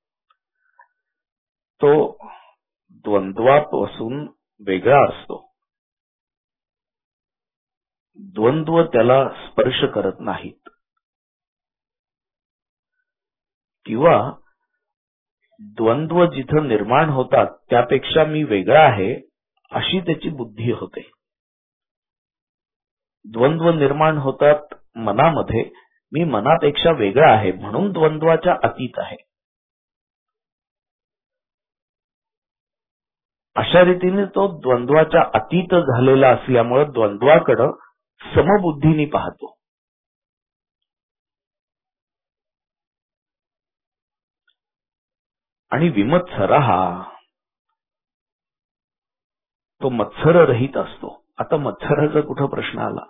तो द्वंद्वापासून वेगळा असतो. द्वंद्व त्याला स्पर्श करत नाहीत, किंवा द्वंद्व जिथं निर्माण होतात त्यापेक्षा मी वेगळा आहे अशी त्याची बुद्धी होते. द्वंद्व निर्माण होतात मनामध्ये, मी मनापेक्षा वेगळा आहे म्हणून द्वंद्वाच्या अतीत आहे. अशा रीतीने तो द्वंद्वाच्या अतीत झालेला असल्यामुळे द्वंद्वाकडे समबुद्धीने पाहतो. आणि विमत्सरः, तो मत्सर रहित असतो. आता मत्सराचा कुठं प्रश्न आला?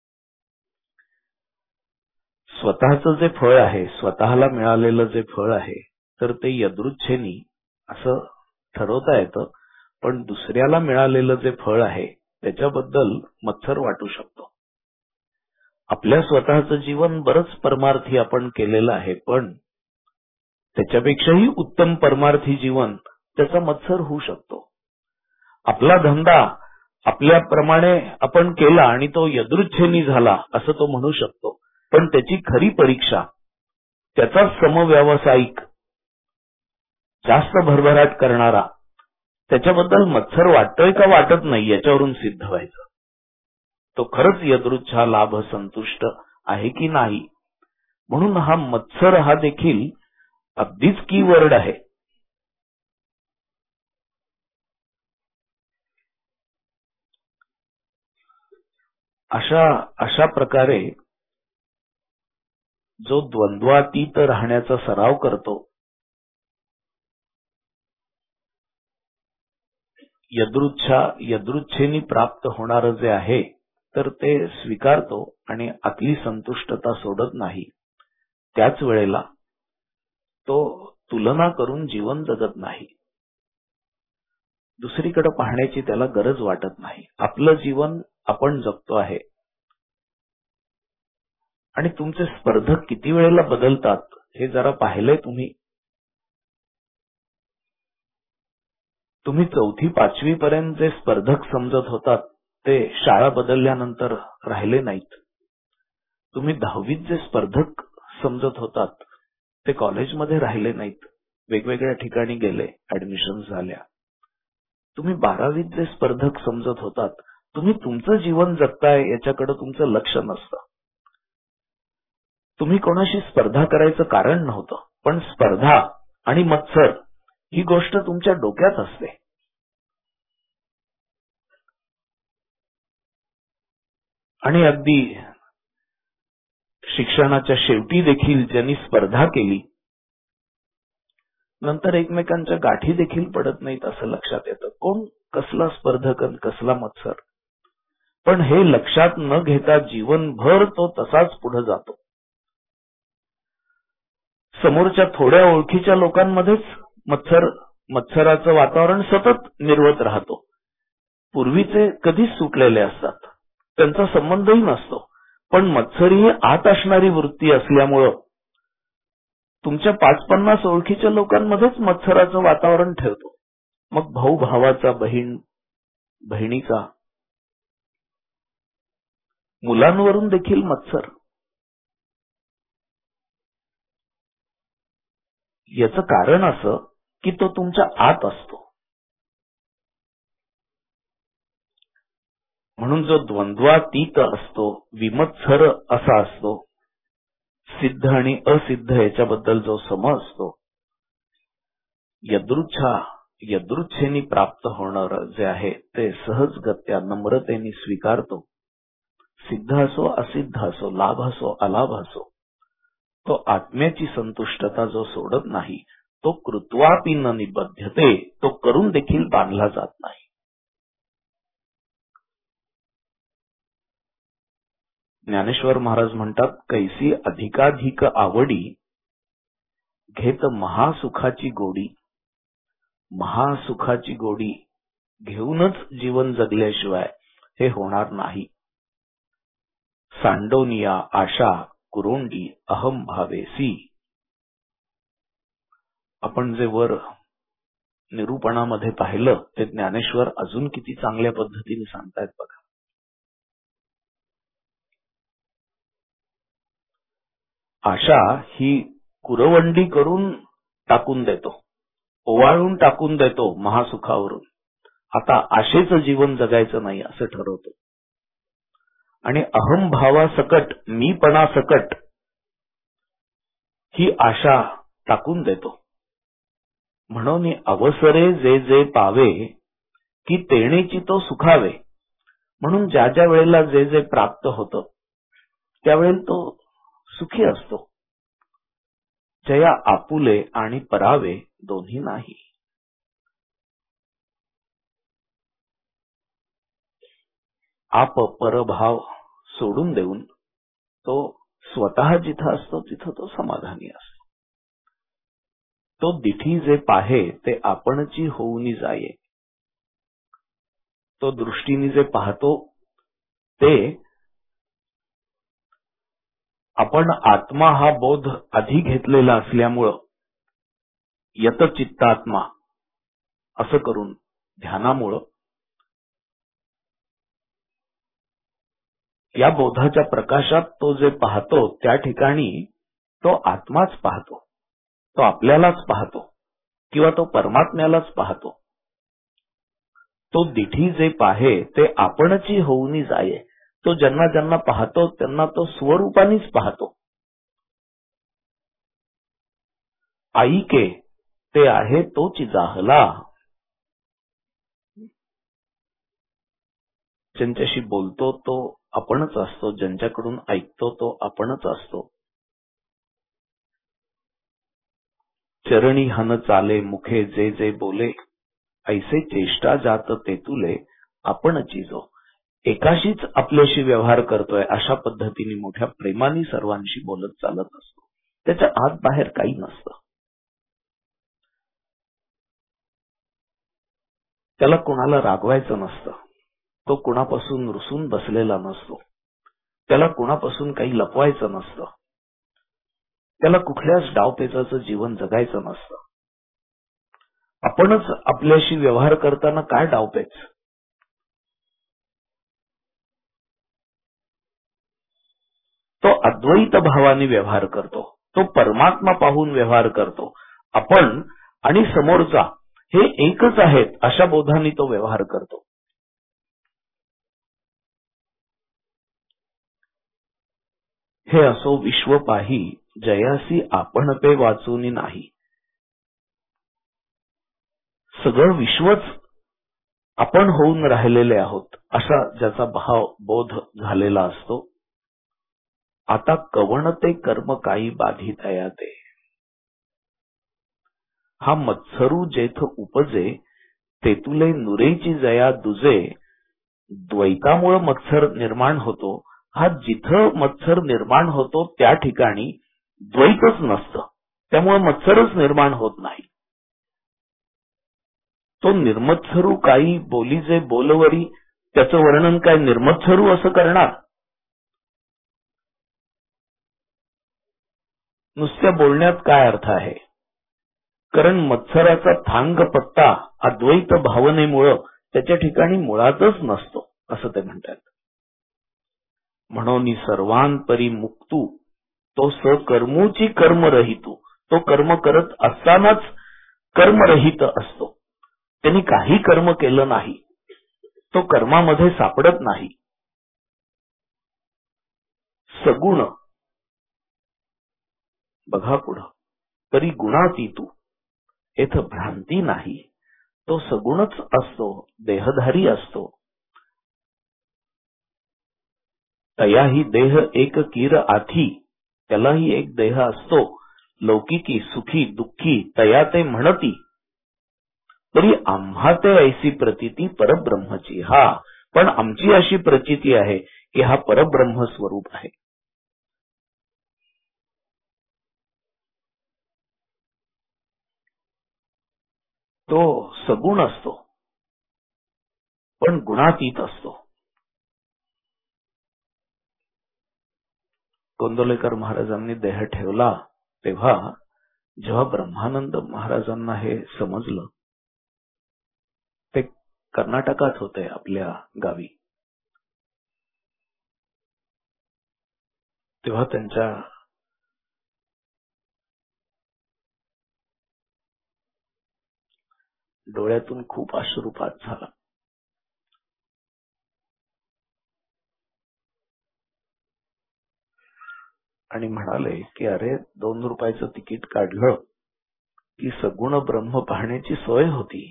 स्वतःचं जे फळ आहे, स्वतःला मिळालेलं जे फळ आहे, तर ते यदृच्छेनी असं ठरवता येतं. पण दुसऱ्याला मिळालेलं जे फळ आहे त्याच्याबद्दल मत्सर वाटू शकतो. आपल्या स्वतःचं जीवन बरंच परमार्थी आपण केलेलं आहे, पण त्याच्यापेक्षाही उत्तम परमार्थी जीवन त्याचा मत्सर होऊ शकतो. आपला धंदा आपल्याप्रमाणे आपण केला आणि तो यदृच्छेनी झाला असं तो म्हणू शकतो, पण त्याची खरी परीक्षा त्याचा समव्यावसायिक जास्त भरभराट करणारा त्याच्याबद्दल मत्सर वाटतोय का वाटत नाही याच्यावरून सिद्ध व्हायचं. तो खरंच यदृच्छा लाभ संतुष्ट आहे की नाही. म्हणून हा मत्सर हा देखील अगदीच कीवर्ड आहे. अशा अशा प्रकारे जो द्वंद्वातीत राहण्याचा सराव करतो, यदृच्छा यदृच्छेनी प्राप्त होणारं जे आहे तर ते स्वीकारतो आणि आतली संतुष्टता सोडत नाही. त्याच वेळेला तो तुलना करून जीवन जगत नाही. दुसरीकडे पाहण्याची त्याला गरज वाटत नाही. आपलं जीवन आपण जगतो आहे. आणि तुमचे स्पर्धक किती वेळेला बदलतात हे जरा पाहिलंय तुम्ही? तुम्ही चौथी पाचवी पर्यंत जे स्पर्धक समजत होतात ते शाळा बदलल्यानंतर राहिले नाहीत. तुम्ही दहावीत जे स्पर्धक समजत होतात ते कॉलेजमध्ये राहिले नाहीत, वेगवेगळ्या ठिकाणी गेले, ऍडमिशन झाल्या. तुम्ही बारावीत जे स्पर्धक समजत होतात, तुम्ही तुमचं जीवन जगताय याच्याकडे तुमचं लक्ष नसतं. तुम्ही कोणाशी स्पर्धा करायचं कारण नव्हतं, पण स्पर्धा आणि मत्सर ही गोष्ट तुमच्या डोक्यात असते. आणि अगदी शिक्षणाच्या शेवटी देखील ज्यांनी स्पर्धा केली नंतर एकमेकांच्या गाठी देखील पडत नाहीत असं लक्षात येतं. कोण कसला स्पर्धक आणि कसला मत्सर, पण हे लक्षात न घेता जीवनभर तो तसाच पुढे जातो. समोरच्या थोड्या ओळखीच्या लोकांमध्येच मत्सर मत्सराचं वातावरण सतत निर्वत राहतो. पूर्वीचे कधीच सुटलेले असतात, त्यांचा संबंधही नसतो. पण मत्सर ही आत असणारी वृत्ती असल्यामुळं तुमच्या पाच पन्नास ओळखीच्या लोकांमध्येच मत्सराचं वातावरण ठेवतो. मग भाऊ भावाचा, बहीण बहिणीचा, मुलांवरून देखील मत्सर. याचं कारण असं की तो तुमच्या आत असतो. म्हणून जो द्वंद्वातीत असतो, विमत्सर असा असतो, सिद्ध आणि असिद्ध याच्याबद्दल जो सम असतो, यदृच्छा यदृच्छेने प्राप्त होणार जे आहे ते सहजगत्या नम्रतेने स्वीकारतो. सिद्ध असो असिद्ध असो, लाभ असो अलाभ असो, तो आत्म्याची संतुष्टता जो सोडत नाही, तो कृत्वापि न निबध्यते, तो करून देखील बांधला जात नाही. ज्ञानेश्वर महाराज म्हणतात, कैसी अधिकाधिक आवडी घेत महासुखाची गोडी. महासुखाची गोडी घेऊनच जीवन जगल्याशिवाय हे होणार नाही. सांडोनिया आशा कुरोंडी अहम भावेसी. आपण जे वर निरूपणामध्ये पाहिलं ते ज्ञानेश्वर अजून किती चांगल्या पद्धतीने सांगतायत बघा. आशा ही कुरवंडी करून टाकून देतो, ओवाळून टाकून देतो महासुखावरून. आता आशेचं जीवन जगायचं नाही असं ठरवतो. आणि अहम भावा सकट, मीपणा सकट ही आशा टाकून देतो. म्हणून अवसरे जे जे पावे की तेणेची तो सुखावे. म्हणून ज्या ज्या वेळेला जे जे प्राप्त होतं त्यावेळेला तो सुखी असतो. जया आपुले आणि परावे दोन्ही नाही. आप परभाव सोडून देऊन तो स्वतः जिथं असतो तिथं तो समाधानी असतो. तो दिठी जे पाहे ते आपणची होऊनी जाये. तो दृष्टीने जे पाहतो ते आपण आत्मा हा बोध आधी घेतलेला असल्यामुळं यतचित्तात्मा असं करून ध्यानामुळं या बोधाच्या प्रकाशात तो जे पाहतो त्या ठिकाणी तो आत्माच पाहतो, तो आपल्यालाच पाहतो किंवा तो परमात्म्यालाच पाहतो. तो दिठी जे पाहे ते आपणची होऊनी जाये. तो ज्यांना ज्यांना पाहतो त्यांना तो स्वरूपानेच पाहतो. आईके ते आहे तोची जाहला. ज्यांच्याशी बोलतो तो आपणच असतो, ज्यांच्याकडून ऐकतो तो आपणच असतो. चरणी हन चाले मुखे जे जे बोले, ऐसे चेष्टा जात तेतुले आपणची जो. एकाशीच आपल्याशी व्यवहार करतोय अशा पद्धतीने मोठ्या प्रेमाने सर्वांशी बोलत चालत असतो. त्याच्या आत बाहेर काही नसतं. त्याला कोणाला रागवायचं नसतं. तो कुणापासून रुसून बसलेला नसतो. त्याला कुणापासून काही लपवायचं नसतं. त्याला कुठल्याच डावपेचाचं जीवन जगायचं नसतं. आपणच आपल्याशी व्यवहार करताना काय डावपेच. तो अद्वैत भावाने व्यवहार करतो. तो परमात्मा पाहून व्यवहार करतो. आपण आणि समोरचा हे एकच आहेत अशा बोधाने तो व्यवहार करतो. हे असो विश्व पाही जयासी आपण ते वाचूनी नाही. सगळं विश्वच आपण होऊन राहिलेले आहोत असा ज्याचा भाव बोध झालेला असतो. आता कवण ते कर्म काही बाधित ते. हा मत्सरू जेथ उपजे तेतुले नुरेची जया दुजे. द्वैतामुळे मत्सर निर्माण होतो. हा जिथं मत्सर निर्माण होतो त्या ठिकाणी द्वैतच नसतं, त्यामुळे मत्सरच निर्माण होत नाही. तो निर्मत्सरू काही बोलीचे बोलवरी, त्याचं वर्णन काय निर्मत्सरू असं करणार? नुसत्या बोलण्यात काय अर्थ आहे? कारण मत्सराचा थांग पत्ता अद्वैत भावनेमुळं त्याच्या ठिकाणी मुळातच नसतो असं ते म्हणतात. म्हणून सर्वांपरी मुक्तू तो सकर्मूची कर्मरहितू. तो कर्म करत असतानाच कर्मरहित असतो. त्यांनी काही कर्म केलं नाही, तो कर्मामध्ये सापडत नाही. सगुण बघा पुढं, परी गुणातीतू येथ भ्रांती नाही. तो सगुणच असतो, देहधारी असतो. तयाही देह एक कीर आथी, त्यालाही एक देह असतो. लौकिकी सुखी दुःखी तया ते म्हणती, तरी आम्हा ते ऐसी प्रतीती परब्रह्मची. हा पण आमची अशी प्रचिती आहे की हा परब्रह्म स्वरूप आहे. तो सगुण असतो पण गुणातीत असतो. गोंदवलेकर महाराजांनी देह ठेवला तेव्हा जेव्हा ब्रह्मानंद महाराजांना हे समजलं, ते कर्नाटकात होते आपल्या गावी, तेव्हा त्यांच्या डोळ्यातून खूप अश्रुपात झाला. आणि म्हणाले की अरे दोन रुपयाचं तिकीट काढलं की सगुण ब्रह्म पाहण्याची सोय होती.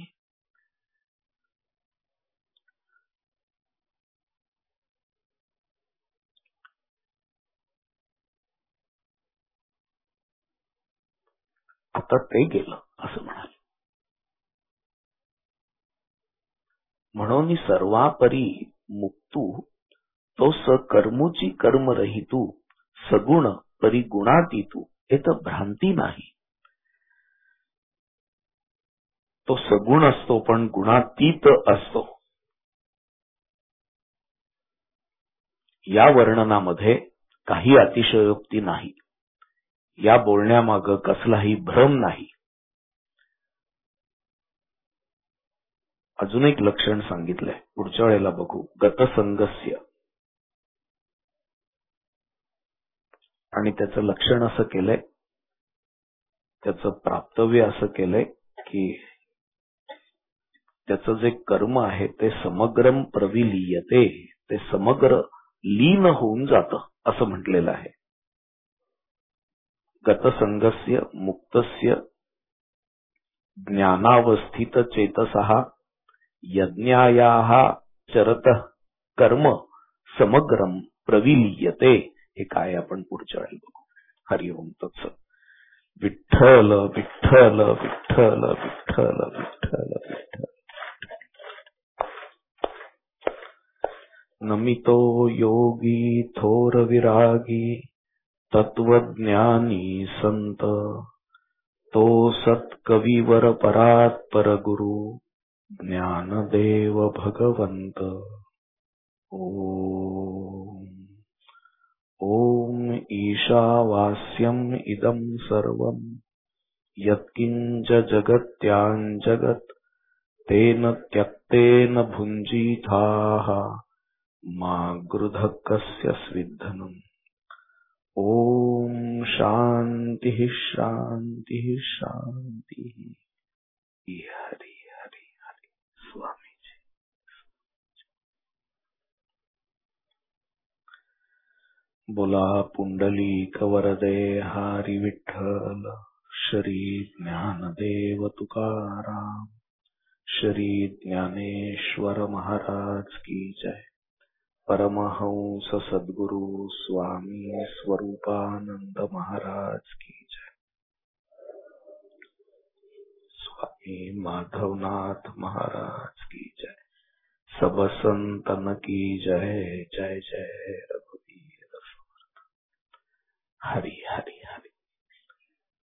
आता ते गेलं असं म्हणाले. म्हणून सर्वापरी मुक्तू तो सकर्मूची कर्मरहितू. सगुण परी गुणातीतू येत भ्रांती नाही. तो सगुण असतो पण गुणातीत असतो. या वर्णनामध्ये काही अतिशयोक्ती नाही. या बोलण्यामागं कसलाही भ्रम नाही. अजून एक लक्षण सांगितलंय, पुढच्या वेळेला बघू. गतसंगस्य, आणि त्याचं लक्षण असं केलंय, त्याचं प्राप्तव्य असं केलंय की त्याचं जे कर्म आहे ते समग्रम प्रविलीयते, ते समग्र लीन होऊन जातं असं म्हटलेलं आहे. गतसंगस्य मुक्तस्य ज्ञानावस्थित चेतसः यज्ञायाः चरतः कर्म समग्रम प्रविलीयते. हे काय आपण पुढच्या वेळी बघू. हरिओम तत्सत. विठ्ठल विठ्ठल विठ्ठल विठ्ठल विठ्ठल विठ्ठल. नमितो योगी थोर विरागी तत्वज्ञानी संत, तो सत्कविवर परात्पर गुरु ज्ञानदेव भगवंत. ओम ओम ईशावास्यम इदं सर्वं यत्किंच जगत्यां जगत् तेन त्यक्तेन भुञ्जीथाः मा गृधः कस्य स्विद्धनम्. ओम शांति शांति शांति. हरि हरि हरि. स्वामी जी. बोला पुंडलीक वरदे हरि विठ्ठल. श्री ज्ञानदेव तुकाराम, श्री ज्ञानेश्वर महाराज की जय. परमहंस सद्गुरु स्वामी स्वरूपानंद महाराज की जय. स्वामी माधवनाथ महाराज की जय. सब संतन की जय. जय जय रघुवीर समर्थ. हरि